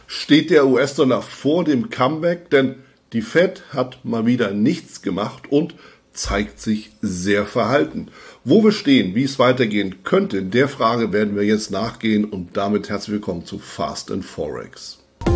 steht der US-Dollar vor dem Comeback, denn die Fed hat mal wieder nichts gemacht und zeigt sich sehr verhalten. Wo wir stehen, wie es weitergehen könnte, der Frage werden wir jetzt nachgehen und damit herzlich willkommen zu Fast and Forex.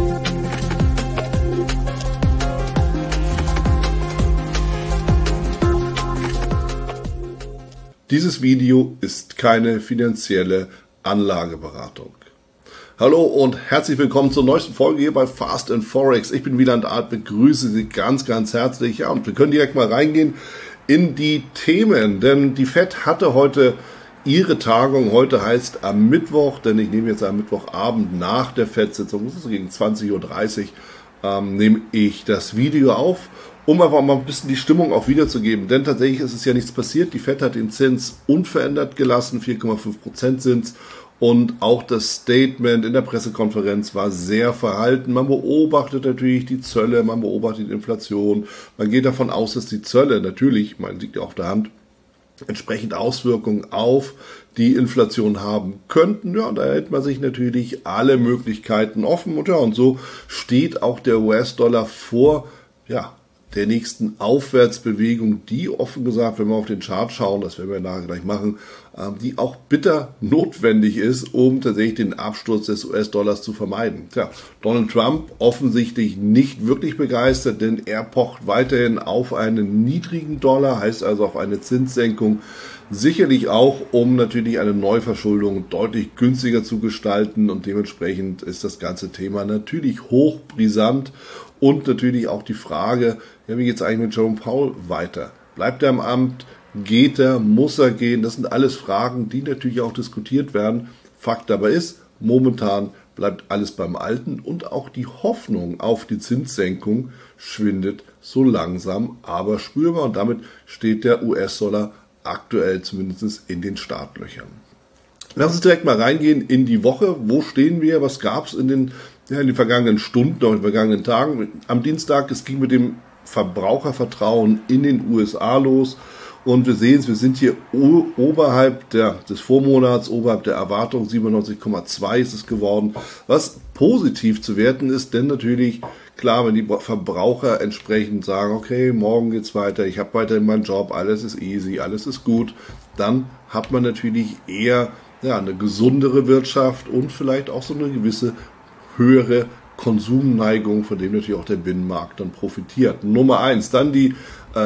Dieses Video ist keine finanzielle Anlageberatung. Hallo und herzlich willkommen zur neuesten Folge hier bei Fast and Forex. Ich bin Wieland Alt, begrüße Sie ganz, ganz herzlich. Ja, und wir können direkt mal reingehen in die Themen, denn die Fed hatte heute ihre Tagung. Heute heißt am Mittwoch, denn ich nehme jetzt am Mittwochabend nach der Fed-Sitzung, das ist gegen 20:30 Uhr, nehme ich das Video auf, um einfach mal ein bisschen die Stimmung auch wiederzugeben. Denn tatsächlich ist es ja nichts passiert. Die Fed hat den Zins unverändert gelassen, 4,5% Zins. Und auch das Statement in der Pressekonferenz war sehr verhalten. Man beobachtet natürlich die Zölle, man beobachtet die Inflation. Man geht davon aus, dass die Zölle natürlich, man liegt ja auf der Hand, entsprechend Auswirkungen auf die Inflation haben könnten. Ja, und da hält man sich natürlich alle Möglichkeiten offen. Und ja, und so steht auch der US-Dollar vor, ja, der nächsten Aufwärtsbewegung, die offen gesagt, wenn wir auf den Chart schauen, das werden wir nachher gleich machen, die auch bitter notwendig ist, um tatsächlich den Absturz des US-Dollars zu vermeiden. Tja, Donald Trump offensichtlich nicht wirklich begeistert, denn er pocht weiterhin auf einen niedrigen Dollar, heißt also auf eine Zinssenkung, sicherlich auch, um natürlich eine Neuverschuldung deutlich günstiger zu gestalten und dementsprechend ist das ganze Thema natürlich hochbrisant und natürlich auch die Frage, ja, wie geht es eigentlich mit Jerome Powell weiter? Bleibt er im Amt? Geht er? Muss er gehen? Das sind alles Fragen, die natürlich auch diskutiert werden. Fakt aber ist, momentan bleibt alles beim Alten und auch die Hoffnung auf die Zinssenkung schwindet so langsam, aber spürbar und damit steht der US-Dollar aktuell zumindest in den Startlöchern. Lass uns direkt mal reingehen in die Woche. Wo stehen wir? Was gab es in den vergangenen Stunden, in den vergangenen Tagen? Am Dienstag, es ging mit dem Verbrauchervertrauen in den USA los und wir sehen es, wir sind hier oberhalb des Vormonats, oberhalb der Erwartung, 97,2 ist es geworden, was positiv zu werten ist, denn natürlich, klar, wenn die Verbraucher entsprechend sagen, okay, morgen geht's weiter, ich habe weiterhin meinen Job, alles ist easy, alles ist gut, dann hat man natürlich eher eine gesundere Wirtschaft und vielleicht auch so eine gewisse höhere Konsumneigung, von dem natürlich auch der Binnenmarkt dann profitiert. Nummer 1, dann die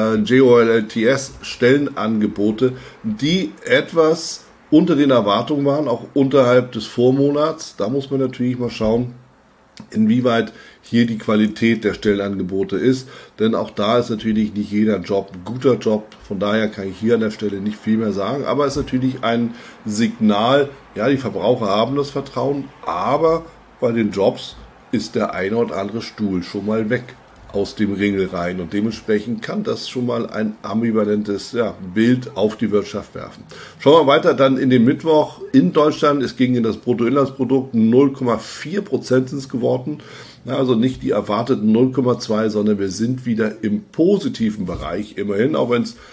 JOLTS-Stellenangebote, die etwas unter den Erwartungen waren, auch unterhalb des Vormonats. Da muss man natürlich mal schauen, inwieweit hier die Qualität der Stellenangebote ist, denn auch da ist natürlich nicht jeder Job ein guter Job, von daher kann ich hier an der Stelle nicht viel mehr sagen, aber es ist natürlich ein Signal, ja, die Verbraucher haben das Vertrauen, aber bei den Jobs ist der eine oder andere Stuhl schon mal weg aus dem Ringel rein und dementsprechend kann das schon mal ein ambivalentes Bild auf die Wirtschaft werfen. Schauen wir weiter dann in den Mittwoch in Deutschland. Es ging in das Bruttoinlandsprodukt 0,4% sind es geworden. Also nicht die erwarteten 0,2, sondern wir sind wieder im positiven Bereich immerhin, auch wenn es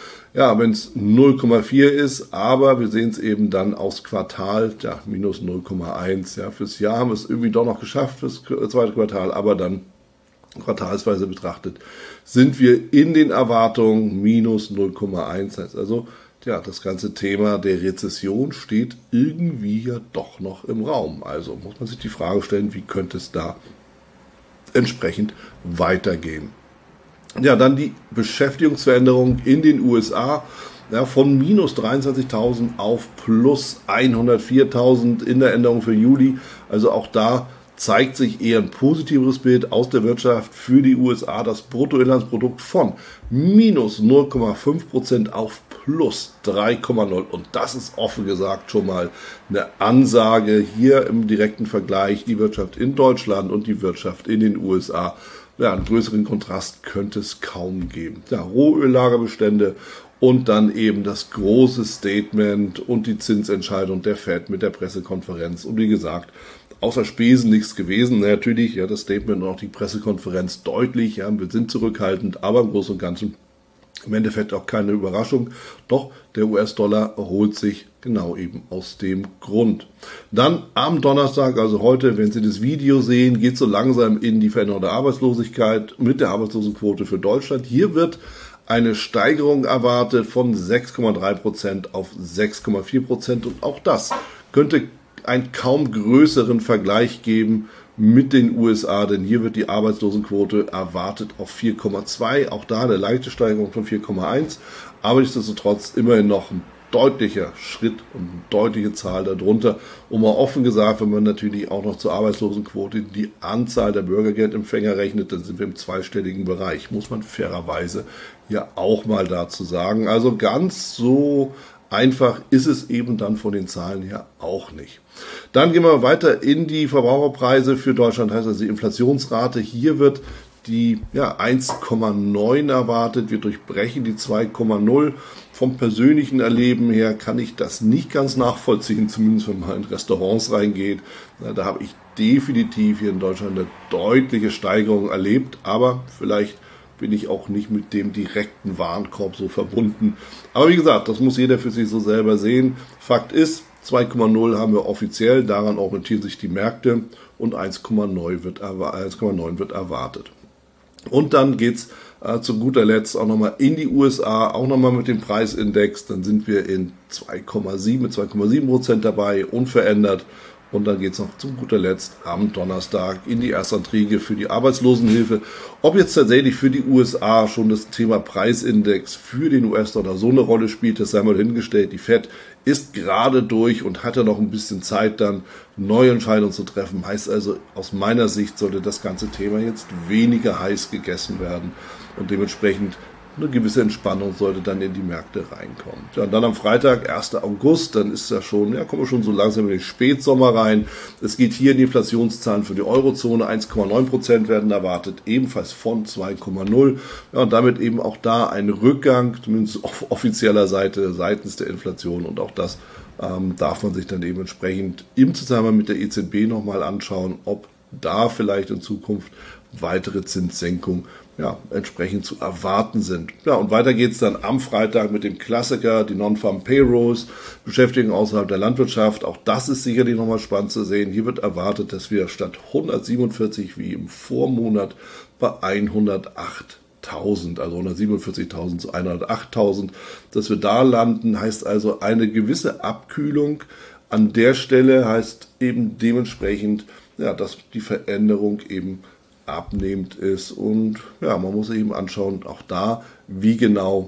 0,4 ist, aber wir sehen es eben dann aufs Quartal, minus 0,1. Ja, fürs Jahr haben wir es irgendwie doch noch geschafft, fürs zweite Quartal, aber dann quartalsweise betrachtet sind wir in den Erwartungen minus 0,1. Heißt also, das ganze Thema der Rezession steht irgendwie ja doch noch im Raum. Also muss man sich die Frage stellen, wie könnte es da entsprechend weitergehen. Ja, dann die Beschäftigungsveränderung in den USA, von minus 23.000 auf plus 104.000 in der Änderung für Juli. Also auch da zeigt sich eher ein positiveres Bild aus der Wirtschaft für die USA. Das Bruttoinlandsprodukt von minus 0,5% auf plus 3,0. Und das ist offen gesagt schon mal eine Ansage hier im direkten Vergleich. Die Wirtschaft in Deutschland und die Wirtschaft in den USA. Ja, einen größeren Kontrast könnte es kaum geben. Ja, Rohöllagerbestände und dann eben das große Statement und die Zinsentscheidung der Fed mit der Pressekonferenz. Und wie gesagt, außer Spesen nichts gewesen. Natürlich, das Statement und auch die Pressekonferenz deutlich, wir sind zurückhaltend, aber im Großen und Ganzen Im Endeffekt auch keine Überraschung, doch der US-Dollar erholt sich genau eben aus dem Grund. Dann am Donnerstag, also heute, wenn Sie das Video sehen, geht es so langsam in die Veränderung der Arbeitslosigkeit mit der Arbeitslosenquote für Deutschland. Hier wird eine Steigerung erwartet von 6,3% auf 6,4% und auch das könnte einen kaum größeren Vergleich geben mit den USA, denn hier wird die Arbeitslosenquote erwartet auf 4,2, auch da eine leichte Steigerung von 4,1, aber nichtsdestotrotz immerhin noch ein deutlicher Schritt und eine deutliche Zahl darunter. Und mal offen gesagt, wenn man natürlich auch noch zur Arbeitslosenquote die Anzahl der Bürgergeldempfänger rechnet, dann sind wir im zweistelligen Bereich, muss man fairerweise ja auch mal dazu sagen. Also ganz so einfach ist es eben dann von den Zahlen her auch nicht. Dann gehen wir weiter in die Verbraucherpreise für Deutschland, heißt also die Inflationsrate. Hier wird die 1,9 erwartet. Wir durchbrechen die 2,0. Vom persönlichen Erleben her kann ich das nicht ganz nachvollziehen, zumindest wenn man in Restaurants reingeht. Da habe ich definitiv hier in Deutschland eine deutliche Steigerung erlebt, aber vielleicht bin ich auch nicht mit dem direkten Warenkorb so verbunden. Aber wie gesagt, das muss jeder für sich so selber sehen. Fakt ist, 2,0 haben wir offiziell, daran orientieren sich die Märkte und 1,9 wird erwartet. Und dann geht's zu guter Letzt auch nochmal in die USA, auch nochmal mit dem Preisindex. Dann sind wir in 2,7% dabei, unverändert. Und dann geht es noch zu guter Letzt am Donnerstag in die Erstanträge für die Arbeitslosenhilfe. Ob jetzt tatsächlich für die USA schon das Thema Preisindex für den US-Dollar so eine Rolle spielt, das sei mal hingestellt. Die Fed ist gerade durch und hat ja noch ein bisschen Zeit, dann neue Entscheidungen zu treffen. Heißt also, aus meiner Sicht sollte das ganze Thema jetzt weniger heiß gegessen werden und dementsprechend eine gewisse Entspannung sollte dann in die Märkte reinkommen. Ja, und dann am Freitag, 1. August, dann ist ja schon, kommen wir schon so langsam in den Spätsommer rein. Es geht hier in die Inflationszahlen für die Eurozone, 1,9% werden erwartet, ebenfalls von 2,0. Ja, und damit eben auch da ein Rückgang, zumindest auf offizieller Seite, seitens der Inflation. Und auch das darf man sich dann eben entsprechend im Zusammenhang mit der EZB nochmal anschauen, ob da vielleicht in Zukunft weitere Zinssenkungen entsprechend zu erwarten sind. Ja, und weiter geht's dann am Freitag mit dem Klassiker, die Non-Farm Payrolls, Beschäftigung außerhalb der Landwirtschaft. Auch das ist sicherlich nochmal spannend zu sehen. Hier wird erwartet, dass wir statt 147 wie im Vormonat bei 108.000, also 147.000 zu 108.000, dass wir da landen, heißt also eine gewisse Abkühlung an der Stelle, heißt eben dementsprechend, dass die Veränderung eben abnehmend ist und man muss eben anschauen, auch da, wie genau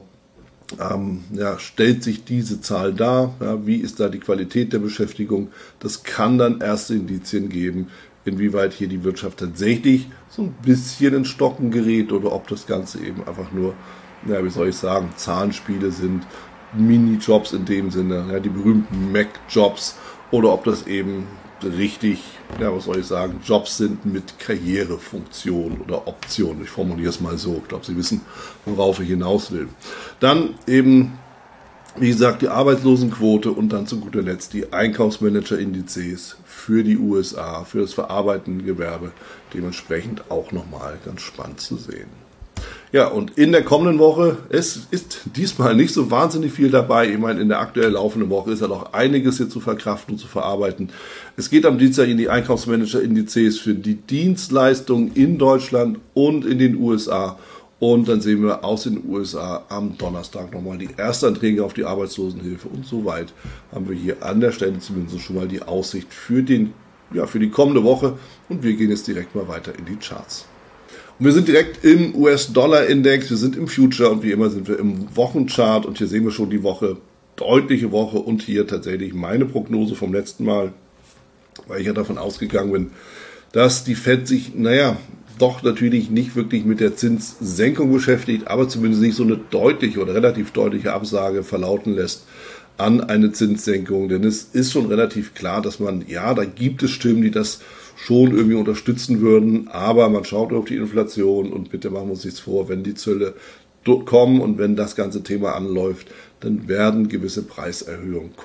stellt sich diese Zahl dar, wie ist da die Qualität der Beschäftigung. Das kann dann erste Indizien geben, inwieweit hier die Wirtschaft tatsächlich so ein bisschen in Stocken gerät oder ob das Ganze eben einfach nur, Zahlenspiele sind, Minijobs in dem Sinne, die berühmten Mac-Jobs, oder ob das eben richtig, Jobs sind mit Karrierefunktion oder Option. Ich formuliere es mal so. Ich glaube, Sie wissen, worauf ich hinaus will. Dann eben, wie gesagt, die Arbeitslosenquote und dann zu guter Letzt die Einkaufsmanager-Indizes für die USA, für das verarbeitende Gewerbe. Dementsprechend auch nochmal ganz spannend zu sehen. Ja, und in der kommenden Woche, es ist diesmal nicht so wahnsinnig viel dabei. Ich meine, in der aktuell laufenden Woche ist ja noch einiges hier zu verkraften und zu verarbeiten. Es geht am Dienstag in die Einkaufsmanager-Indizes für die Dienstleistungen in Deutschland und in den USA. Und dann sehen wir aus den USA am Donnerstag nochmal die Erstanträge auf die Arbeitslosenhilfe. Und soweit haben wir hier an der Stelle zumindest schon mal die Aussicht für die kommende Woche. Und wir gehen jetzt direkt mal weiter in die Charts. Und wir sind direkt im US-Dollar-Index, wir sind im Future und wie immer sind wir im Wochenchart. Und hier sehen wir schon die Woche, deutliche Woche und hier tatsächlich meine Prognose vom letzten Mal, weil ich ja davon ausgegangen bin, dass die Fed sich, doch natürlich nicht wirklich mit der Zinssenkung beschäftigt, aber zumindest nicht so eine deutliche oder relativ deutliche Absage verlauten lässt an eine Zinssenkung. Denn es ist schon relativ klar, dass da gibt es Stimmen, die das schon irgendwie unterstützen würden, aber man schaut auf die Inflation und bitte machen wir uns nichts vor, wenn die Zölle kommen und wenn das ganze Thema anläuft, dann werden gewisse Preiserhöhungen kommen.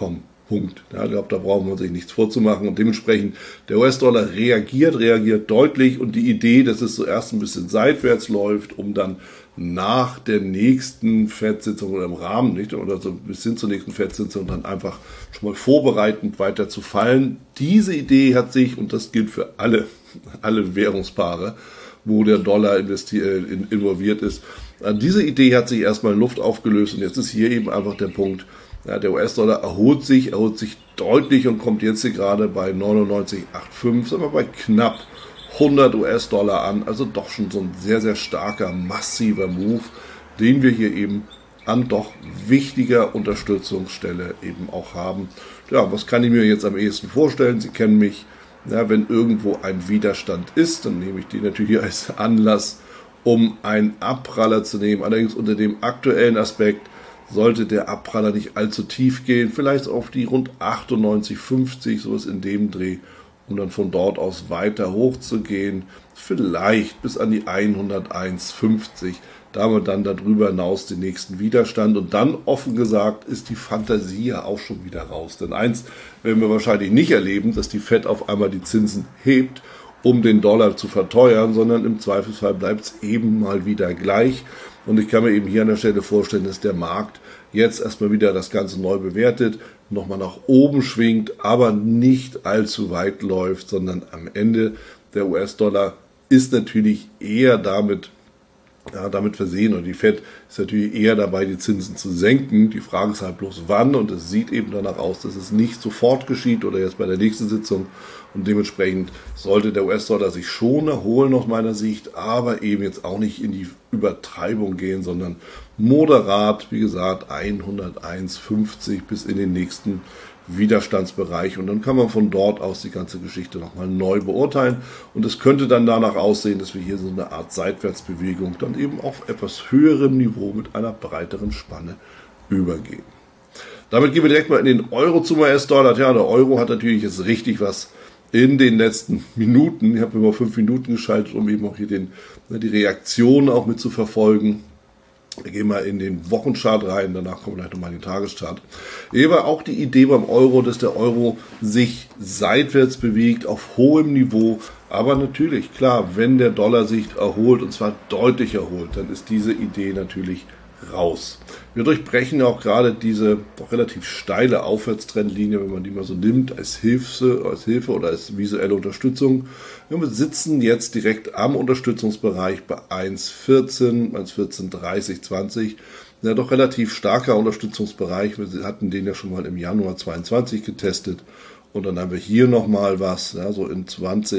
Punkt. Ja, ich glaube, da brauchen wir sich nichts vorzumachen. Und dementsprechend, der US-Dollar reagiert deutlich. Und die Idee, dass es zuerst ein bisschen seitwärts läuft, um dann nach der nächsten FED-Sitzung oder im Rahmen, nicht, oder so bis hin zur nächsten FED-Sitzung dann einfach schon mal vorbereitend weiter zu fallen. Diese Idee hat sich, und das gilt für alle Währungspaare, wo der Dollar involviert ist, diese Idee hat sich erstmal in Luft aufgelöst. Und jetzt ist hier eben einfach der Punkt, ja, der US-Dollar erholt sich deutlich und kommt jetzt hier gerade bei 99,85, sagen wir bei knapp 100 US-Dollar an. Also doch schon so ein sehr, sehr starker, massiver Move, den wir hier eben an doch wichtiger Unterstützungsstelle eben auch haben. Ja, was kann ich mir jetzt am ehesten vorstellen? Sie kennen mich, ja, wenn irgendwo ein Widerstand ist, dann nehme ich den natürlich als Anlass, um einen Abpraller zu nehmen. Allerdings unter dem aktuellen Aspekt sollte der Abpraller nicht allzu tief gehen, vielleicht auf die rund 98,50, sowas in dem Dreh, um dann von dort aus weiter hoch zu gehen, vielleicht bis an die 101,50. Da haben wir dann darüber hinaus den nächsten Widerstand und dann, offen gesagt, ist die Fantasie ja auch schon wieder raus. Denn eins werden wir wahrscheinlich nicht erleben, dass die FED auf einmal die Zinsen hebt, um den Dollar zu verteuern, sondern im Zweifelsfall bleibt es eben mal wieder gleich. Und ich kann mir eben hier an der Stelle vorstellen, dass der Markt jetzt erstmal wieder das Ganze neu bewertet, nochmal nach oben schwingt, aber nicht allzu weit läuft, sondern am Ende der US-Dollar ist natürlich eher damit versehen und die FED ist natürlich eher dabei, die Zinsen zu senken. Die Frage ist halt bloß wann und es sieht eben danach aus, dass es nicht sofort geschieht oder jetzt bei der nächsten Sitzung und dementsprechend sollte der US-Dollar sich schon erholen aus meiner Sicht, aber eben jetzt auch nicht in die Übertreibung gehen, sondern moderat, wie gesagt, 101,50 bis in den nächsten Widerstandsbereich und dann kann man von dort aus die ganze Geschichte nochmal neu beurteilen und es könnte dann danach aussehen, dass wir hier so eine Art Seitwärtsbewegung dann eben auf etwas höherem Niveau mit einer breiteren Spanne übergehen. Damit gehen wir direkt mal in den Euro zum US-Dollar. Ja, der Euro hat natürlich jetzt richtig was in den letzten Minuten, ich habe über 5 Minuten geschaltet, um eben auch hier die Reaktion auch mit zu verfolgen. Wir gehen mal in den Wochenchart rein, danach kommen wir gleich nochmal in den Tageschart. Hier war auch die Idee beim Euro, dass der Euro sich seitwärts bewegt auf hohem Niveau. Aber natürlich, klar, wenn der Dollar sich erholt, und zwar deutlich erholt, dann ist diese Idee natürlich raus. Wir durchbrechen auch gerade diese doch relativ steile Aufwärtstrendlinie, wenn man die mal so nimmt, als Hilfe oder als visuelle Unterstützung. Wir sitzen jetzt direkt am Unterstützungsbereich bei 1,14, 1,1430, 20. Ja, doch relativ starker Unterstützungsbereich. Wir hatten den ja schon mal im Januar 22 getestet. Und dann haben wir hier nochmal was, ja, so in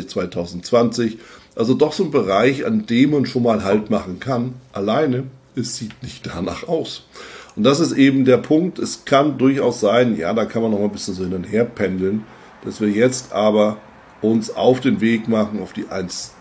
2020. Also doch so ein Bereich, an dem man schon mal Halt machen kann. Alleine, es sieht nicht danach aus. Und das ist eben der Punkt. Es kann durchaus sein, ja, da kann man noch mal ein bisschen so hin und her pendeln, dass wir jetzt aber uns auf den Weg machen, auf die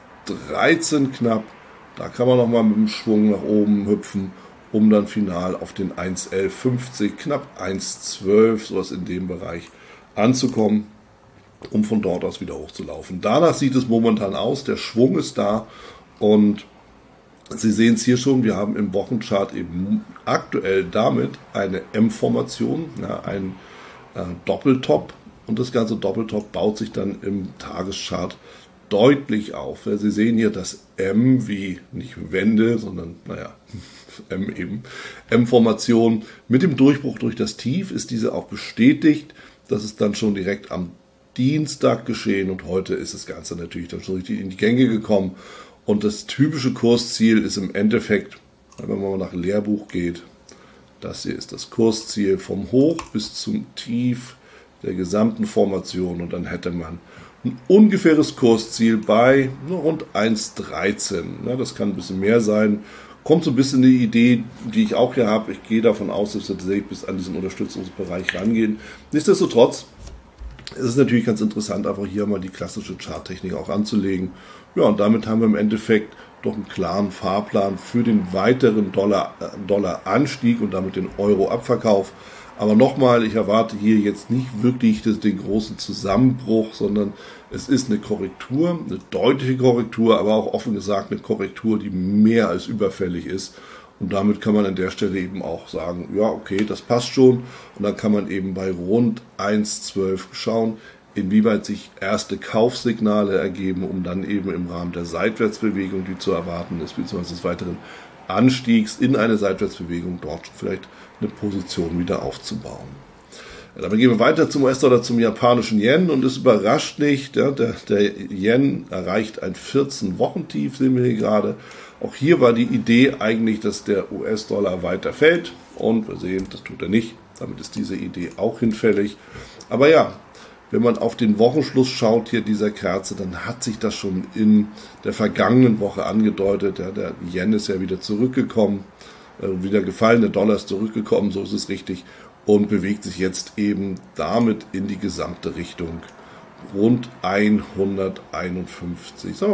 1,13 knapp. Da kann man noch mal mit dem Schwung nach oben hüpfen, um dann final auf den 1,1150, knapp 1,12, sowas in dem Bereich anzukommen, um von dort aus wieder hochzulaufen. Danach sieht es momentan aus, der Schwung ist da und Sie sehen es hier schon, wir haben im Wochenchart eben aktuell damit eine M-Formation, ja, ein Doppeltop und das ganze Doppeltop baut sich dann im Tageschart deutlich auf. Sie sehen hier das M wie nicht Wende, sondern M eben, M-Formation. Mit dem Durchbruch durch das Tief ist diese auch bestätigt. Das ist dann schon direkt am Dienstag geschehen und heute ist das Ganze natürlich dann schon richtig in die Gänge gekommen. Und das typische Kursziel ist im Endeffekt, wenn man mal nach Lehrbuch geht, das hier ist das Kursziel vom Hoch bis zum Tief der gesamten Formation. Und dann hätte man ein ungefähres Kursziel bei rund 1,13. Ja, das kann ein bisschen mehr sein. Kommt so ein bisschen die Idee, die ich auch hier habe. Ich gehe davon aus, dass wir tatsächlich bis an diesen Unterstützungsbereich rangehen. Nichtsdestotrotz ist es natürlich ganz interessant, einfach hier mal die klassische Charttechnik auch anzulegen. Ja, und damit haben wir im Endeffekt doch einen klaren Fahrplan für den weiteren Dollar-Anstieg und damit den Euro-Abverkauf. Aber nochmal, ich erwarte hier jetzt nicht wirklich den großen Zusammenbruch, sondern es ist eine Korrektur, eine deutliche Korrektur, aber auch offen gesagt eine Korrektur, die mehr als überfällig ist. Und damit kann man an der Stelle eben auch sagen, ja, okay, das passt schon. Und dann kann man eben bei rund 1,12 schauen, inwieweit sich erste Kaufsignale ergeben, um dann eben im Rahmen der Seitwärtsbewegung, die zu erwarten ist, beziehungsweise des weiteren Anstiegs in eine Seitwärtsbewegung, dort vielleicht eine Position wieder aufzubauen. Ja, damit gehen wir weiter zum US-Dollar, zum japanischen Yen, und es überrascht nicht, ja, der Yen erreicht ein 14-Wochen-Tief, sehen wir hier gerade. Auch hier war die Idee eigentlich, dass der US-Dollar weiter fällt, und wir sehen, das tut er nicht. Damit ist diese Idee auch hinfällig. Aber ja, wenn man auf den Wochenschluss schaut hier dieser Kerze, dann hat sich das schon in der vergangenen Woche angedeutet. Ja, der Yen ist ja wieder zurückgekommen, wieder gefallen, der Dollar ist zurückgekommen, so ist es richtig, und bewegt sich jetzt eben damit in die gesamte Richtung rund 151, sagen wir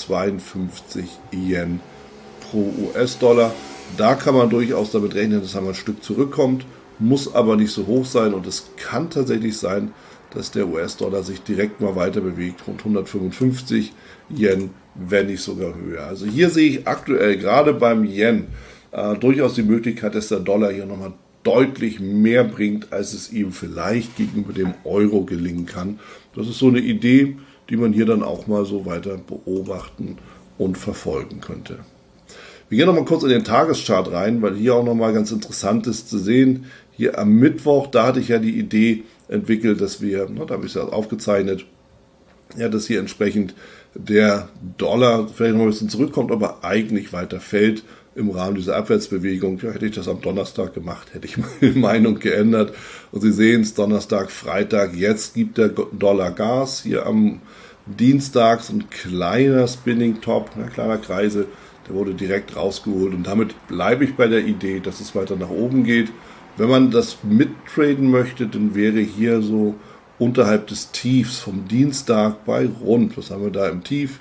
152 Yen pro US-Dollar. Da kann man durchaus damit rechnen, dass einmal ein Stück zurückkommt, muss aber nicht so hoch sein, und es kann tatsächlich sein, dass der US-Dollar sich direkt mal weiter bewegt, rund 155 Yen, wenn nicht sogar höher. Also hier sehe ich aktuell gerade beim Yen durchaus die Möglichkeit, dass der Dollar hier nochmal deutlich mehr bringt, als es ihm vielleicht gegenüber dem Euro gelingen kann. Das ist so eine Idee, die man hier dann auch mal so weiter beobachten und verfolgen könnte. Wir gehen nochmal kurz in den Tageschart rein, weil hier auch nochmal ganz interessant ist zu sehen. Hier am Mittwoch, da hatte ich ja die Idee entwickelt, dass wir, da habe ich es ja aufgezeichnet, ja, dass hier entsprechend der Dollar vielleicht noch ein bisschen zurückkommt, aber eigentlich weiter fällt im Rahmen dieser Abwärtsbewegung. Ja, hätte ich das am Donnerstag gemacht, hätte ich meine Meinung geändert. Und Sie sehen es, Donnerstag, Freitag, jetzt gibt der Dollar Gas. Hier am Dienstag so ein kleiner Spinning Top, ein kleiner Kreise, der wurde direkt rausgeholt. Und damit bleibe ich bei der Idee, dass es weiter nach oben geht. Wenn man das mittraden möchte, dann wäre hier so unterhalb des Tiefs vom Dienstag bei rund, was haben wir da im Tief?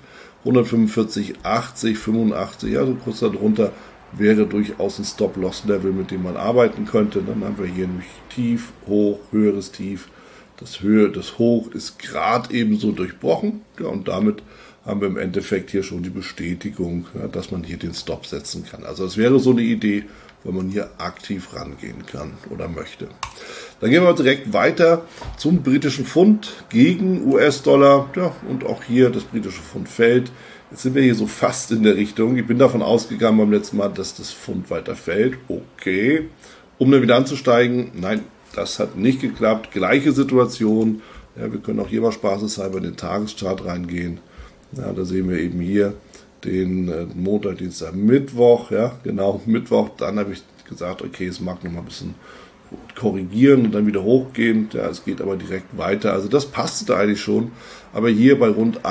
145, 80, 85, also kurz darunter wäre durchaus ein Stop-Loss-Level, mit dem man arbeiten könnte. Dann haben wir hier nämlich Tief, Hoch, höheres Tief. Das Hoch ist gerade ebenso durchbrochen, ja, und damit haben wir im Endeffekt hier schon die Bestätigung, ja, dass man hier den Stop setzen kann. Also es wäre so eine Idee, wenn man hier aktiv rangehen kann oder möchte. Dann gehen wir direkt weiter zum britischen Pfund gegen US-Dollar. Ja, und auch hier das britische Pfund fällt. Jetzt sind wir hier so fast in der Richtung. Ich bin davon ausgegangen beim letzten Mal, dass das Pfund weiter fällt. Okay. Um dann wieder anzusteigen, nein, das hat nicht geklappt. Gleiche Situation. Ja, wir können auch hier mal spaßeshalber in den Tageschart reingehen. Ja, da sehen wir eben hier den Montag, Dienstag, Mittwoch, ja, genau, Mittwoch, dann habe ich gesagt, okay, es mag noch mal ein bisschen korrigieren und dann wieder hochgehen, ja, es geht aber direkt weiter, also das passte eigentlich schon, aber hier bei rund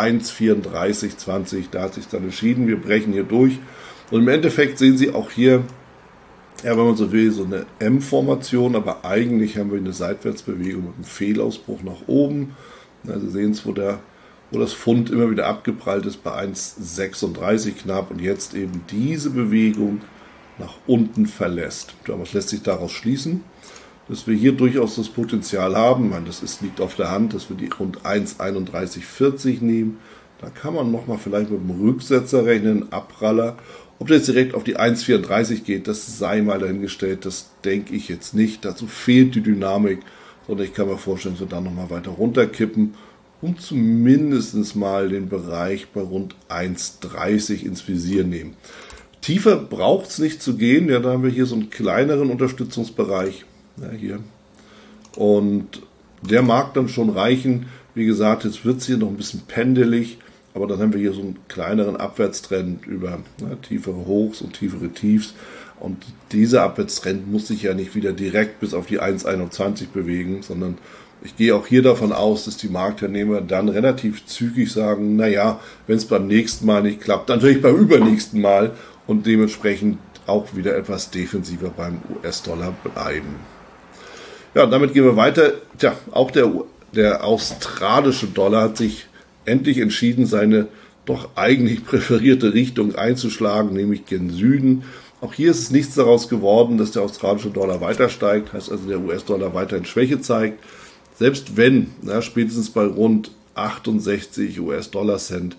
1,3420, da hat sich dann entschieden, wir brechen hier durch, und im Endeffekt sehen Sie auch hier, ja, wenn man so will, so eine M-Formation, aber eigentlich haben wir eine Seitwärtsbewegung mit einem Fehlausbruch nach oben, also Sie sehen es, wo das Pfund immer wieder abgeprallt ist bei 1,36 knapp und jetzt eben diese Bewegung nach unten verlässt. Ja, was lässt sich daraus schließen? Dass wir hier durchaus das Potenzial haben, ich meine, liegt auf der Hand, dass wir die rund 1,3140 nehmen. Da kann man nochmal vielleicht mit dem Rücksetzer rechnen, Abpraller. Ob der jetzt direkt auf die 1,34 geht, das sei mal dahingestellt, das denke ich jetzt nicht. Dazu fehlt die Dynamik, sondern ich kann mir vorstellen, dass wir dann nochmal weiter runterkippen und zumindest mal den Bereich bei rund 1,30 ins Visier nehmen. Tiefer braucht es nicht zu gehen, ja, da haben wir hier so einen kleineren Unterstützungsbereich, ja, hier. Und der mag dann schon reichen. Wie gesagt, jetzt wird es hier noch ein bisschen pendelig, aber dann haben wir hier so einen kleineren Abwärtstrend über tiefere Hochs und tiefere Tiefs. Und dieser Abwärtstrend muss sich ja nicht wieder direkt bis auf die 1,21 bewegen, sondern ich gehe auch hier davon aus, dass die Marktteilnehmer dann relativ zügig sagen, naja, wenn es beim nächsten Mal nicht klappt, dann natürlich beim übernächsten Mal, und dementsprechend auch wieder etwas defensiver beim US-Dollar bleiben. Ja, damit gehen wir weiter. Tja, auch der australische Dollar hat sich endlich entschieden, seine doch eigentlich präferierte Richtung einzuschlagen, nämlich gen Süden. Auch hier ist es nichts daraus geworden, dass der australische Dollar weiter steigt, heißt also der US-Dollar weiterhin Schwäche zeigt. Selbst wenn, spätestens bei rund 68 US-Dollar-Cent,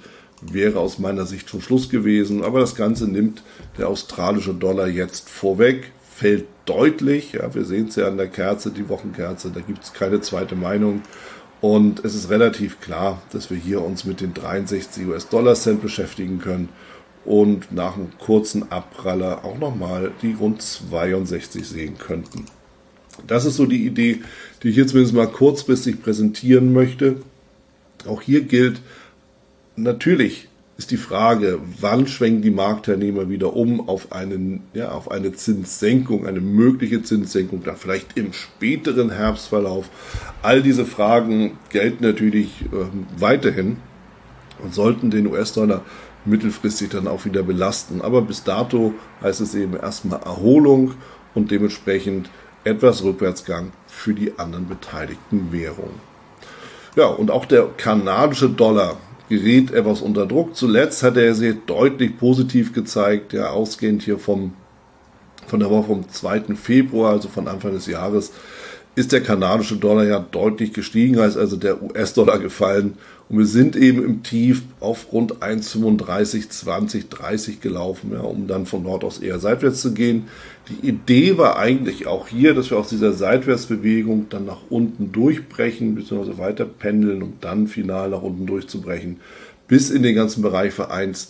wäre aus meiner Sicht schon Schluss gewesen. Aber das Ganze nimmt der australische Dollar jetzt vorweg, fällt deutlich. Ja, wir sehen es ja an der Kerze, die Wochenkerze, da gibt es keine zweite Meinung. Und es ist relativ klar, dass wir hier uns mit den 63 US-Dollar-Cent beschäftigen können und nach einem kurzen Abpraller auch nochmal die rund 62 sehen könnten. Das ist so die Idee, die ich jetzt zumindest mal kurzfristig präsentieren möchte. Auch hier gilt, natürlich ist die Frage, wann schwenken die Marktteilnehmer wieder um auf eine Zinssenkung, eine mögliche Zinssenkung, dann vielleicht im späteren Herbstverlauf. All diese Fragen gelten natürlich weiterhin und sollten den US-Dollar mittelfristig dann auch wieder belasten. Aber bis dato heißt es eben erstmal Erholung und dementsprechend etwas Rückwärtsgang für die anderen beteiligten Währungen. Ja, und auch der kanadische Dollar gerät etwas unter Druck. Zuletzt hat er sich deutlich positiv gezeigt, ja, ausgehend hier von der Woche vom 2. Februar, also von Anfang des Jahres, ist der kanadische Dollar ja deutlich gestiegen, heißt also der US-Dollar gefallen. Und wir sind eben im Tief auf rund 1,35, 20, 30 gelaufen, ja, um dann von dort aus eher seitwärts zu gehen. Die Idee war eigentlich auch hier, dass wir aus dieser Seitwärtsbewegung dann nach unten durchbrechen, beziehungsweise weiter pendeln, um dann final nach unten durchzubrechen, bis in den ganzen Bereich für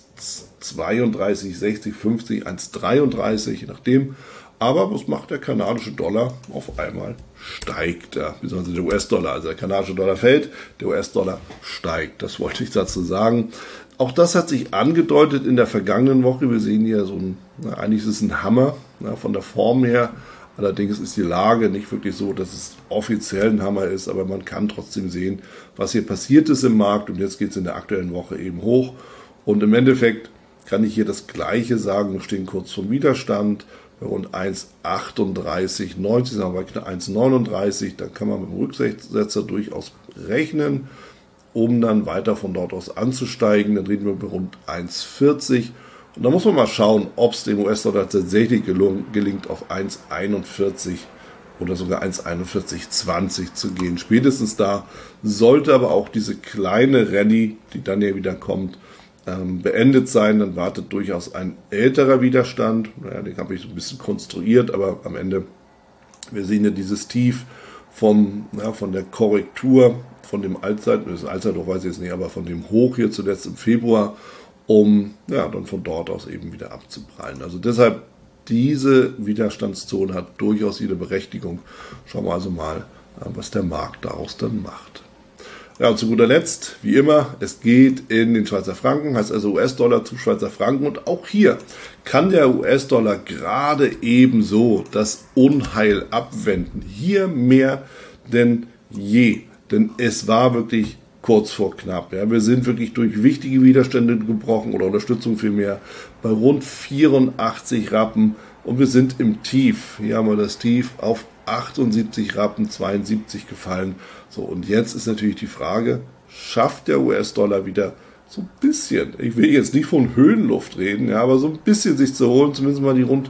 1,32, 60, 50, 1,33, je nachdem. Aber was macht der kanadische Dollar? Auf einmal steigt er, beziehungsweise der US-Dollar. Also der kanadische Dollar fällt, der US-Dollar steigt. Das wollte ich dazu sagen. Auch das hat sich angedeutet in der vergangenen Woche. Wir sehen hier eigentlich ist es ein Hammer, von der Form her. Allerdings ist die Lage nicht wirklich so, dass es offiziell ein Hammer ist, aber man kann trotzdem sehen, was hier passiert ist im Markt. Und jetzt geht es in der aktuellen Woche eben hoch. Und im Endeffekt kann ich hier das Gleiche sagen. Wir stehen kurz vom Widerstand. Bei rund 1,3890, sagen wir bei 1,39, dann kann man mit dem Rücksetzer durchaus rechnen, um dann weiter von dort aus anzusteigen. Dann reden wir bei rund 1,40 und da muss man mal schauen, ob es dem US-Dollar tatsächlich gelingt, auf 1,41 oder sogar 1,4120 zu gehen. Spätestens da sollte aber auch diese kleine Rallye, die dann ja wieder kommt, beendet sein. Dann wartet durchaus ein älterer Widerstand. Den habe ich so ein bisschen konstruiert, aber am Ende, wir sehen ja dieses Tief von der Korrektur, von dem Allzeithoch weiß ich jetzt nicht, aber von dem Hoch hier zuletzt im Februar, um dann von dort aus eben wieder abzuprallen. Also deshalb, diese Widerstandszone hat durchaus ihre Berechtigung. Schauen wir also mal, was der Markt daraus dann macht. Ja, und zu guter Letzt, wie immer, es geht in den Schweizer Franken, heißt also US-Dollar zu Schweizer Franken. Und auch hier kann der US-Dollar gerade ebenso das Unheil abwenden. Hier mehr denn je. Denn es war wirklich kurz vor knapp. Ja. Wir sind wirklich durch wichtige Widerstände gebrochen oder Unterstützung vielmehr bei rund 84 Rappen. Und wir sind im Tief. Hier haben wir das Tief auf 78 Rappen 72 gefallen. So, und jetzt ist natürlich die Frage, schafft der US-Dollar wieder so ein bisschen, ich will jetzt nicht von Höhenluft reden, ja, aber so ein bisschen sich zu holen, zumindest mal die rund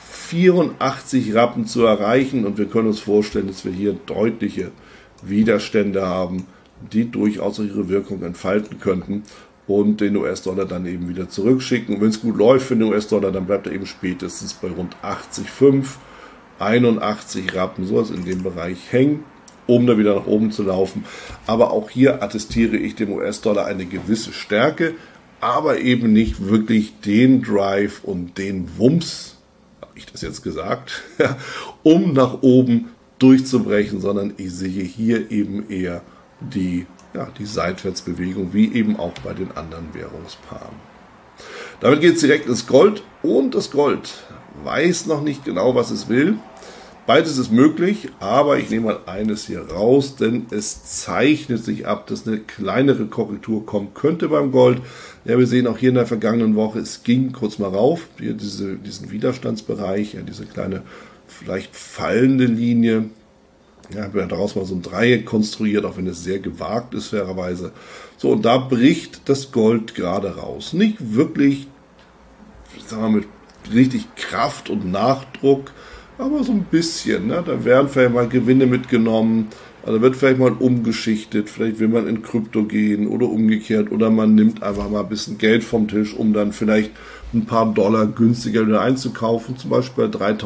84 Rappen zu erreichen. Und wir können uns vorstellen, dass wir hier deutliche Widerstände haben, die durchaus ihre Wirkung entfalten könnten und den US-Dollar dann eben wieder zurückschicken. Und wenn es gut läuft für den US-Dollar, dann bleibt er eben spätestens bei rund 80,5, 81 Rappen, sowas in dem Bereich hängen, um da wieder nach oben zu laufen. Aber auch hier attestiere ich dem US-Dollar eine gewisse Stärke, aber eben nicht wirklich den Drive und den Wumms, habe ich das jetzt gesagt, um nach oben durchzubrechen, sondern ich sehe hier eben eher die Seitwärtsbewegung, wie eben auch bei den anderen Währungspaaren. Damit geht es direkt ins Gold und das Gold weiß noch nicht genau, was es will. Beides ist möglich, aber ich nehme mal eines hier raus, denn es zeichnet sich ab, dass eine kleinere Korrektur kommen könnte beim Gold. Ja, wir sehen auch hier in der vergangenen Woche, es ging kurz mal rauf, hier diesen Widerstandsbereich, ja, diese kleine, vielleicht fallende Linie. Ja, habe ja daraus mal so ein Dreieck konstruiert, auch wenn es sehr gewagt ist, fairerweise. So, und da bricht das Gold gerade raus. Nicht wirklich, sagen wir mal, mit richtig Kraft und Nachdruck, aber so ein bisschen. Ne? Da werden vielleicht mal Gewinne mitgenommen. Also wird vielleicht mal umgeschichtet, vielleicht will man in Krypto gehen oder umgekehrt oder man nimmt einfach mal ein bisschen Geld vom Tisch, um dann vielleicht ein paar Dollar günstiger wieder einzukaufen, zum Beispiel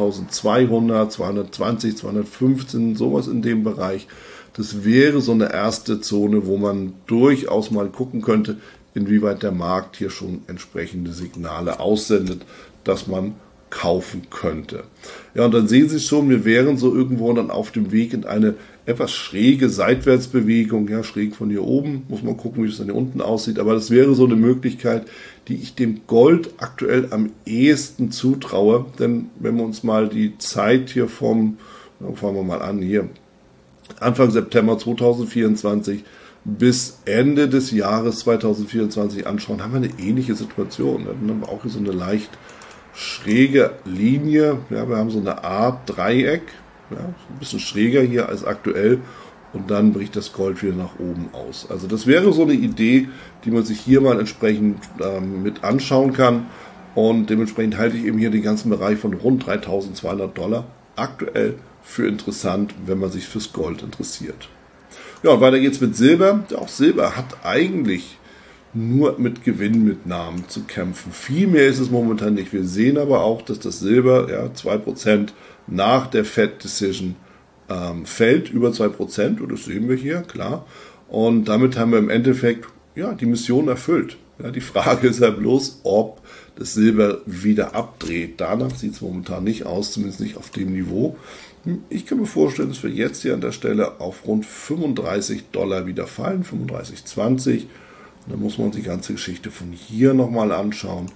3.200, 220, 215, sowas in dem Bereich. Das wäre so eine erste Zone, wo man durchaus mal gucken könnte, inwieweit der Markt hier schon entsprechende Signale aussendet, dass man kaufen könnte. Ja, und dann sehen Sie schon, wir wären so irgendwo dann auf dem Weg in eine etwas schräge Seitwärtsbewegung, ja, schräg von hier oben, muss man gucken, wie es dann hier unten aussieht, aber das wäre so eine Möglichkeit, die ich dem Gold aktuell am ehesten zutraue, denn wenn wir uns mal die Zeit hier fangen wir mal an, hier, Anfang September 2024 bis Ende des Jahres 2024 anschauen, haben wir eine ähnliche Situation. Dann haben wir auch hier so eine leicht schräge Linie. Ja, wir haben so eine Art Dreieck, ja, ein bisschen schräger hier als aktuell. Und dann bricht das Gold wieder nach oben aus. Also das wäre so eine Idee, die man sich hier mal entsprechend mit anschauen kann. Und dementsprechend halte ich eben hier den ganzen Bereich von rund 3.200 Dollar aktuell für interessant, wenn man sich fürs Gold interessiert. Ja, und weiter geht's mit Silber. Auch Silber hat eigentlich nur mit Gewinnmitnahmen zu kämpfen. Viel mehr ist es momentan nicht. Wir sehen aber auch, dass das Silber 2% nach der Fed Decision fällt, über 2%. Und das sehen wir hier, klar. Und damit haben wir im Endeffekt die Mission erfüllt. Ja, die Frage ist ja bloß, ob das Silber wieder abdreht. Danach sieht es momentan nicht aus, zumindest nicht auf dem Niveau. Ich kann mir vorstellen, dass wir jetzt hier an der Stelle auf rund 35 Dollar wieder fallen, 35,20. Dann muss man die ganze Geschichte von hier nochmal anschauen.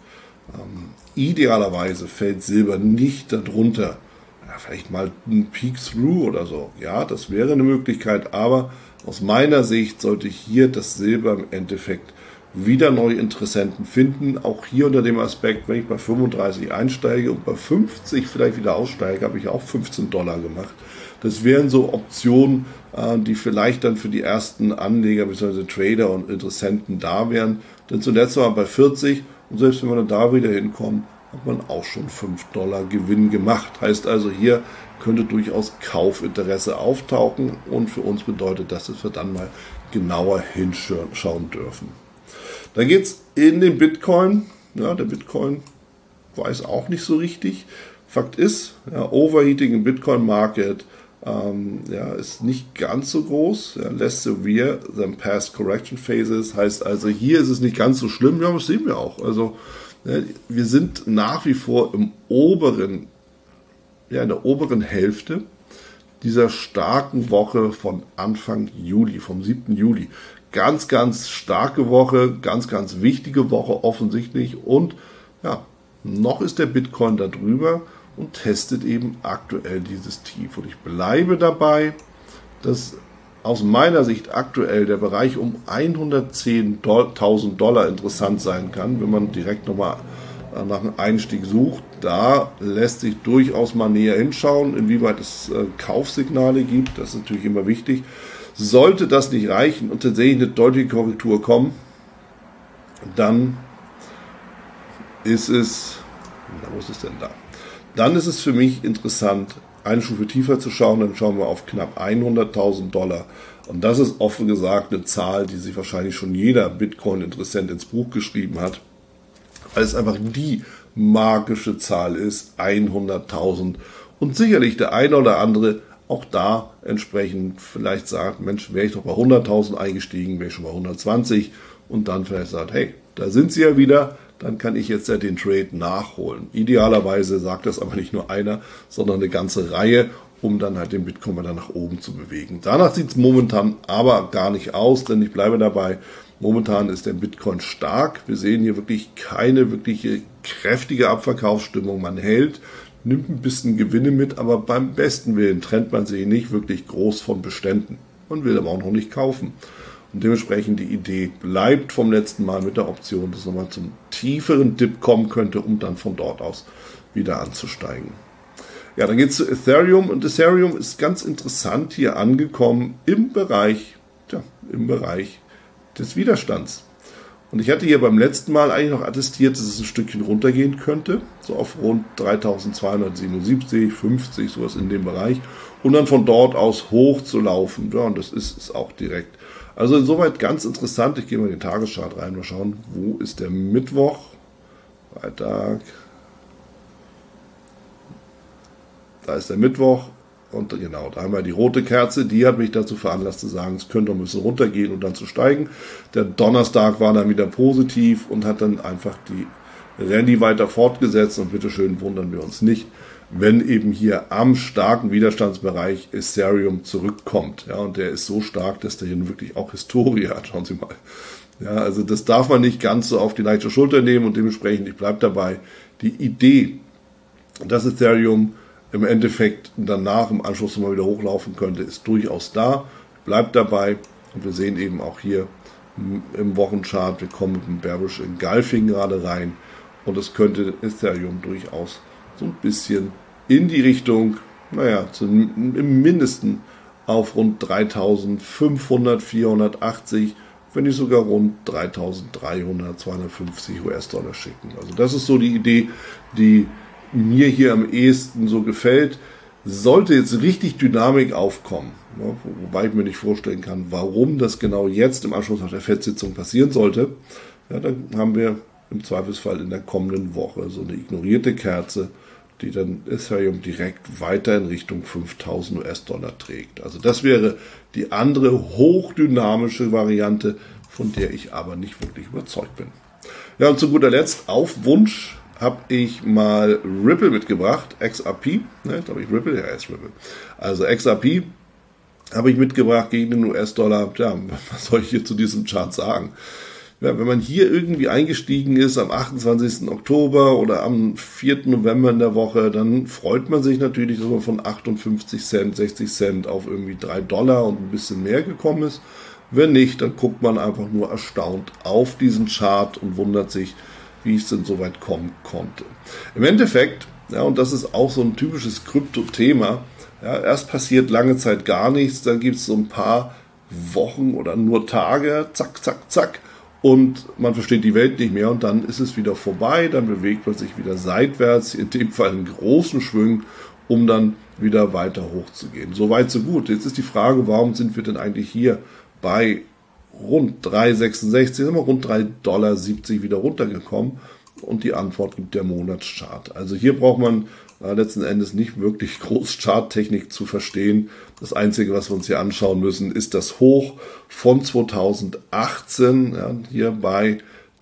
Idealerweise fällt Silber nicht darunter. Ja, vielleicht mal ein Peek-Through oder so. Ja, das wäre eine Möglichkeit, aber aus meiner Sicht sollte hier das Silber im Endeffekt wieder neue Interessenten finden. Auch hier unter dem Aspekt, wenn ich bei 35 einsteige und bei 50 vielleicht wieder aussteige, habe ich auch 15 Dollar gemacht. Das wären so Optionen, die vielleicht dann für die ersten Anleger bzw. Trader und Interessenten da wären. Denn zuletzt war man bei 40 und selbst wenn wir dann da wieder hinkommen, hat man auch schon 5 Dollar Gewinn gemacht. Heißt also, hier könnte durchaus Kaufinteresse auftauchen und für uns bedeutet das, dass wir dann mal genauer hinschauen dürfen. Dann geht es in den Bitcoin. Ja, der Bitcoin weiß auch nicht so richtig. Fakt ist, Overheating im Bitcoin-Market ist nicht ganz so groß. Less severe than past correction phases. Heißt also, hier ist es nicht ganz so schlimm. Ja, das sehen wir auch. Also, wir sind nach wie vor in der oberen Hälfte dieser starken Woche von Anfang Juli, vom 7. Juli. Ganz, ganz starke Woche, ganz, ganz wichtige Woche offensichtlich und noch ist der Bitcoin da drüber und testet eben aktuell dieses Tief. Und ich bleibe dabei, dass aus meiner Sicht aktuell der Bereich um 110.000 Dollar interessant sein kann, wenn man direkt nochmal nach einem Einstieg sucht. Da lässt sich durchaus mal näher hinschauen, inwieweit es Kaufsignale gibt. Das ist natürlich immer wichtig. Sollte das nicht reichen und tatsächlich eine deutliche Korrektur kommen, dann ist es, wo ist es denn da? Dann ist es für mich interessant, eine Stufe tiefer zu schauen. Dann schauen wir auf knapp 100.000 Dollar. Und das ist offen gesagt eine Zahl, die sich wahrscheinlich schon jeder Bitcoin-Interessent ins Buch geschrieben hat, weil es einfach die magische Zahl ist, 100.000. Und sicherlich der eine oder andere auch da entsprechend vielleicht sagt, Mensch, wäre ich doch bei 100.000 eingestiegen, wäre ich schon bei 120 und dann vielleicht sagt, hey, da sind sie ja wieder, dann kann ich jetzt ja den Trade nachholen. Idealerweise sagt das aber nicht nur einer, sondern eine ganze Reihe, um dann halt den Bitcoin wieder nach oben zu bewegen. Danach sieht es momentan aber gar nicht aus, denn ich bleibe dabei, momentan ist der Bitcoin stark. Wir sehen hier wirklich keine wirkliche kräftige Abverkaufsstimmung. Man hält, nimmt ein bisschen Gewinne mit, aber beim besten Willen trennt man sich nicht wirklich groß von Beständen. Man will aber auch noch nicht kaufen. Und dementsprechend die Idee bleibt vom letzten Mal mit der Option, dass es nochmal zum tieferen Dip kommen könnte, um dann von dort aus wieder anzusteigen. Ja, dann geht es zu Ethereum und Ethereum ist ganz interessant hier angekommen im Bereich des Widerstands. Und ich hatte hier beim letzten Mal eigentlich noch attestiert, dass es ein Stückchen runtergehen könnte, so auf rund 3277, 50, sowas in dem Bereich, und dann von dort aus hoch zu laufen. Ja, und das ist es auch direkt. Also insoweit ganz interessant. Ich gehe mal in den Tageschart rein, mal schauen, wo ist der Mittwoch, Freitag. Da ist der Mittwoch. Und genau, da haben wir die rote Kerze, die hat mich dazu veranlasst zu sagen, es könnte ein bisschen runtergehen und dann zu steigen. Der Donnerstag war dann wieder positiv und hat dann einfach die Rallye weiter fortgesetzt und bitteschön wundern wir uns nicht, wenn eben hier am starken Widerstandsbereich Ethereum zurückkommt. Ja, und der ist so stark, dass der hier wirklich auch Historie hat, schauen Sie mal. Ja, also das darf man nicht ganz so auf die leichte Schulter nehmen und dementsprechend, ich bleibe dabei, die Idee, dass Ethereum im Endeffekt danach im Anschluss mal wieder hochlaufen könnte, ist durchaus da. Bleibt dabei und wir sehen eben auch hier im Wochenchart, wir kommen mit dem Bearish Engulfing gerade rein und es könnte Ethereum durchaus so ein bisschen in die Richtung, im Mindesten auf rund 3500, 480, wenn nicht sogar rund 3300, 250 US-Dollar schicken. Also das ist so die Idee, die mir hier am ehesten so gefällt. Sollte jetzt richtig Dynamik aufkommen, wobei ich mir nicht vorstellen kann, warum das genau jetzt im Anschluss nach der FED-Sitzung passieren sollte, ja, dann haben wir im Zweifelsfall in der kommenden Woche so eine ignorierte Kerze, die dann Ethereum direkt weiter in Richtung 5000 US-Dollar trägt. Also das wäre die andere hochdynamische Variante, von der ich aber nicht wirklich überzeugt bin. Ja, und zu guter Letzt, auf Wunsch, habe ich mal Ripple mitgebracht, XRP, ne, glaube ich Ripple, ja, ist Ripple. Also XRP habe ich mitgebracht gegen den US-Dollar. Ja, was soll ich hier zu diesem Chart sagen? Ja, wenn man hier irgendwie eingestiegen ist am 28. Oktober oder am 4. November in der Woche, dann freut man sich natürlich, dass man von 58 Cent, 60 Cent auf irgendwie $3 und ein bisschen mehr gekommen ist. Wenn nicht, dann guckt man einfach nur erstaunt auf diesen Chart und wundert sich, wie es denn so weit kommen konnte. Im Endeffekt, ja, und das ist auch so ein typisches Krypto-Thema, ja, erst passiert lange Zeit gar nichts, dann gibt es so ein paar Wochen oder nur Tage, zack, zack, zack, und man versteht die Welt nicht mehr und dann ist es wieder vorbei, dann bewegt man sich wieder seitwärts, in dem Fall in großen Schwüngen, um dann wieder weiter hochzugehen. So weit, so gut. Jetzt ist die Frage, warum sind wir denn eigentlich hier bei rund 3,66, sind wir rund $3,70 wieder runtergekommen und die Antwort gibt der Monatschart. Also hier braucht man letzten Endes nicht wirklich groß Charttechnik zu verstehen. Das Einzige, was wir uns hier anschauen müssen, ist das Hoch von 2018, ja, hier bei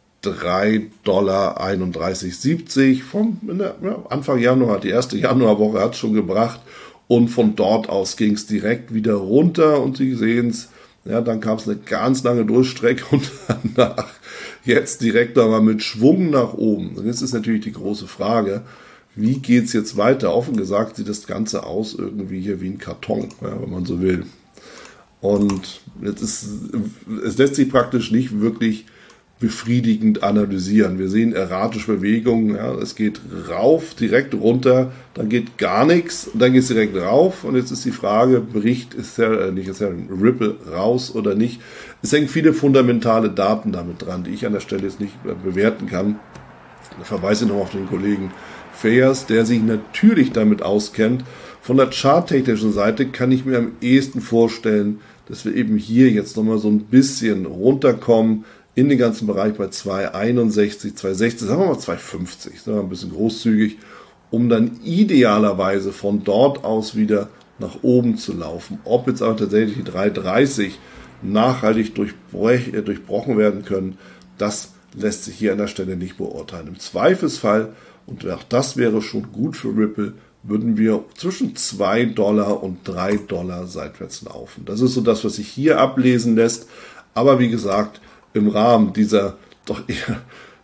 $3,3170 vom Anfang Januar, die erste Januarwoche hat es schon gebracht und von dort aus ging es direkt wieder runter und Sie sehen es, ja, dann kam es eine ganz lange Durchstrecke und danach jetzt direkt aber mit Schwung nach oben. Und jetzt ist natürlich die große Frage, wie geht's jetzt weiter? Offen gesagt sieht das Ganze aus irgendwie hier wie ein Karton, ja, wenn man so will. Und jetzt es lässt sich praktisch nicht wirklich befriedigend analysieren. Wir sehen erratische Bewegungen, ja, es geht rauf, direkt runter, dann geht gar nichts, dann geht es direkt rauf und jetzt ist die Frage, bricht Ripple raus oder nicht? Es hängen viele fundamentale Daten damit dran, die ich an der Stelle jetzt nicht bewerten kann. Ich verweise noch auf den Kollegen Fayers, der sich natürlich damit auskennt. Von der charttechnischen Seite kann ich mir am ehesten vorstellen, dass wir eben hier jetzt nochmal so ein bisschen runterkommen, in den ganzen Bereich bei 2,61, 2,60, sagen wir mal 2,50, sagen wir ein bisschen großzügig, um dann idealerweise von dort aus wieder nach oben zu laufen. Ob jetzt auch tatsächlich die 3,30 nachhaltig durchbrochen werden können, das lässt sich hier an der Stelle nicht beurteilen. Im Zweifelsfall, und auch das wäre schon gut für Ripple, würden wir zwischen $2 und $3 seitwärts laufen. Das ist so das, was sich hier ablesen lässt. Aber wie gesagt, im Rahmen dieser doch eher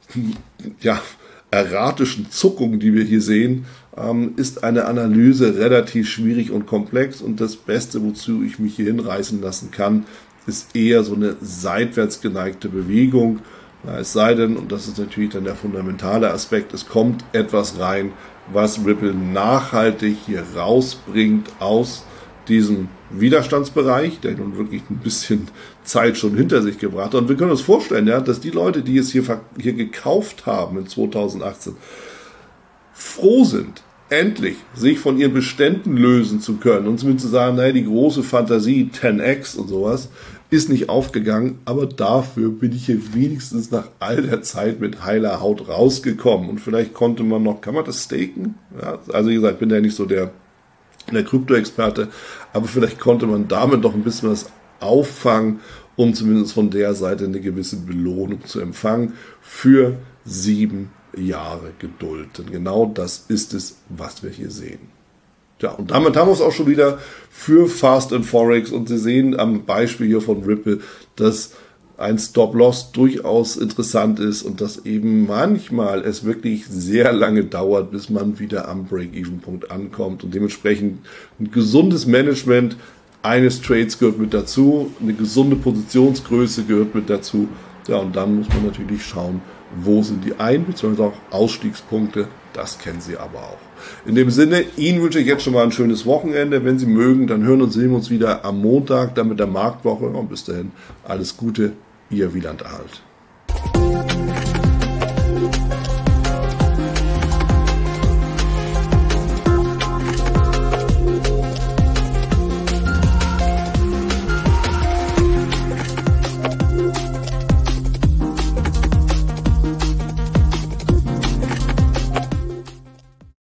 erratischen Zuckung, die wir hier sehen, ist eine Analyse relativ schwierig und komplex und das Beste, wozu ich mich hier hinreißen lassen kann, ist eher so eine seitwärts geneigte Bewegung. Es sei denn, und das ist natürlich dann der fundamentale Aspekt, es kommt etwas rein, was Ripple nachhaltig hier rausbringt aus diesem Widerstandsbereich, der nun wirklich ein bisschen Zeit schon hinter sich gebracht hat. Und wir können uns vorstellen, ja, dass die Leute, die es hier gekauft haben in 2018, froh sind, endlich sich von ihren Beständen lösen zu können und zumindest zu sagen, naja, die große Fantasie 10x und sowas ist nicht aufgegangen, aber dafür bin ich hier wenigstens nach all der Zeit mit heiler Haut rausgekommen. Und vielleicht konnte man noch, kann man das staken? Ja, also wie gesagt, ich bin ja nicht so der Krypto-Experte, aber vielleicht konnte man damit noch ein bisschen was auffangen, um zumindest von der Seite eine gewisse Belohnung zu empfangen für 7 Jahre Geduld. Denn genau das ist es, was wir hier sehen. Ja, und damit haben wir es auch schon wieder für Fast and Forex. Und Sie sehen am Beispiel hier von Ripple, dass ein Stop-Loss durchaus interessant ist und dass eben manchmal es wirklich sehr lange dauert, bis man wieder am Break-Even-Punkt ankommt. Und dementsprechend ein gesundes Management eines Trades gehört mit dazu, eine gesunde Positionsgröße gehört mit dazu. Ja, und dann muss man natürlich schauen, wo sind die Ein- bzw. auch Ausstiegspunkte. Das kennen Sie aber auch. In dem Sinne, Ihnen wünsche ich jetzt schon mal ein schönes Wochenende. Wenn Sie mögen, dann hören und sehen wir uns wieder am Montag, dann mit der Marktwoche. Und bis dahin, alles Gute, Ihr Wieland Alt.